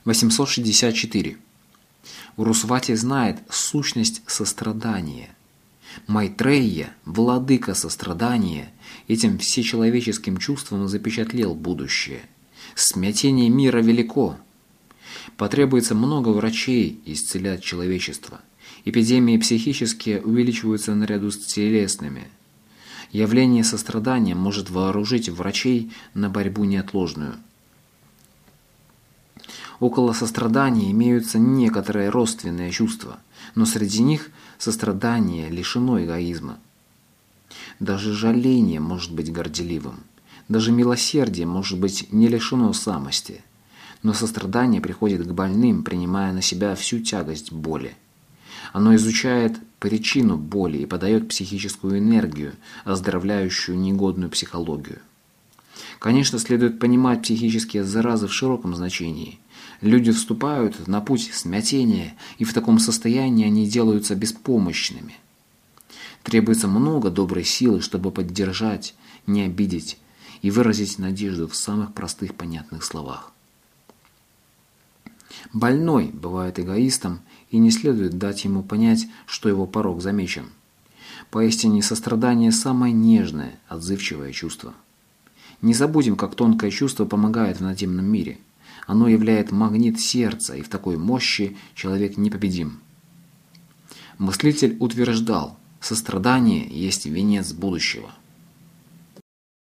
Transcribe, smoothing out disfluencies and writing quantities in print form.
864. Урусвати знает сущность сострадания. Майтрея, владыка сострадания, этим всечеловеческим чувством запечатлел будущее. Смятение мира велико. Потребуется много врачей исцелять человечество. Эпидемии психические увеличиваются наряду с телесными. Явление сострадания может вооружить врачей на борьбу неотложную. Около сострадания имеются некоторые родственные чувства, но среди них сострадание лишено эгоизма. Даже жаление может быть горделивым, даже милосердие может быть не лишено самости, но сострадание приходит к больным, принимая на себя всю тягость боли. Оно изучает причину боли и подает психическую энергию, оздоровляющую негодную психологию. Конечно, следует понимать психические заразы в широком значении. Люди вступают на путь смятения, и в таком состоянии они делаются беспомощными. Требуется много доброй силы, чтобы поддержать, не обидеть и выразить надежду в самых простых понятных словах. Больной бывает эгоистом, и не следует дать ему понять, что его порок замечен. Поистине сострадание – самое нежное, отзывчивое чувство. Не забудем, как тонкое чувство помогает в надземном мире. Оно является магнит сердца, и в такой мощи человек непобедим. Мыслитель утверждал, сострадание есть венец будущего.